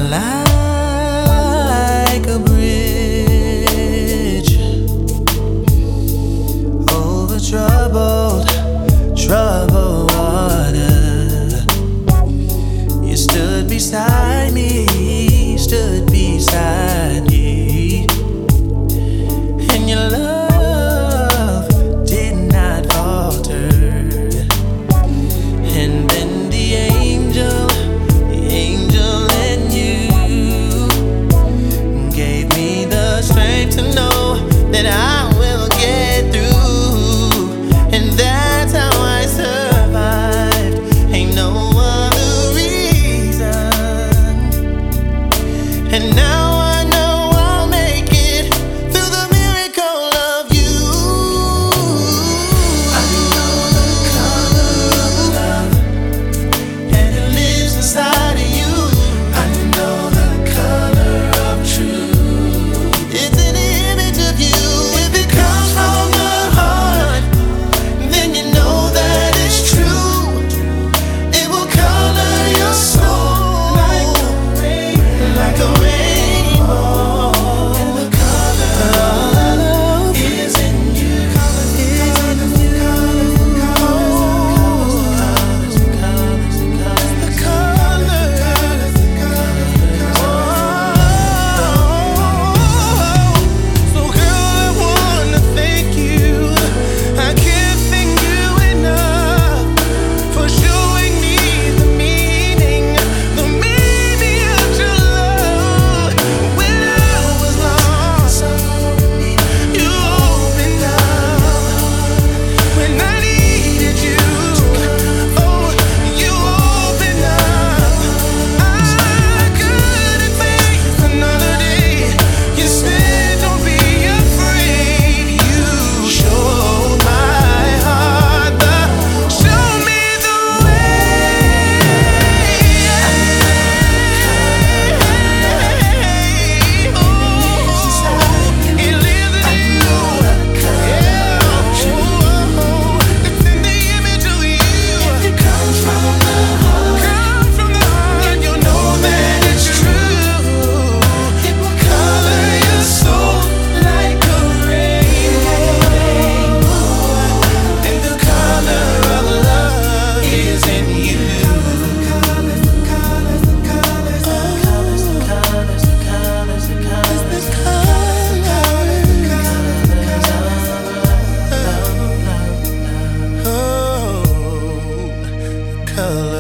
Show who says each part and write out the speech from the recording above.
Speaker 1: like a bridge over troubled water. You stood beside me, and your love did not falter. And then the angel in you gave me the strength to know that I will get through, and that's how I survived. Ain't no other reason. And now I know I'll make it through the miracle of you. I know the color of love, and it lives inside of you. I know the color of truth. It's an image of you. If it comes from the heart, then you know that it's true. It will color your soul like a rainbow. And the color of love is in you. So girl, I wanna thank you. I can't thank you enough for showing me the meaning of your love. When I was lost, you opened up. When I needed you, oh, you opened up. I couldn't face another day. You said, don't be afraid. You showed my heart show me the way. It lives in you. It's in the image of you. It comes from the heart. You know that it's true. It will color your soul like a rainbow. And the color of love is in you. Color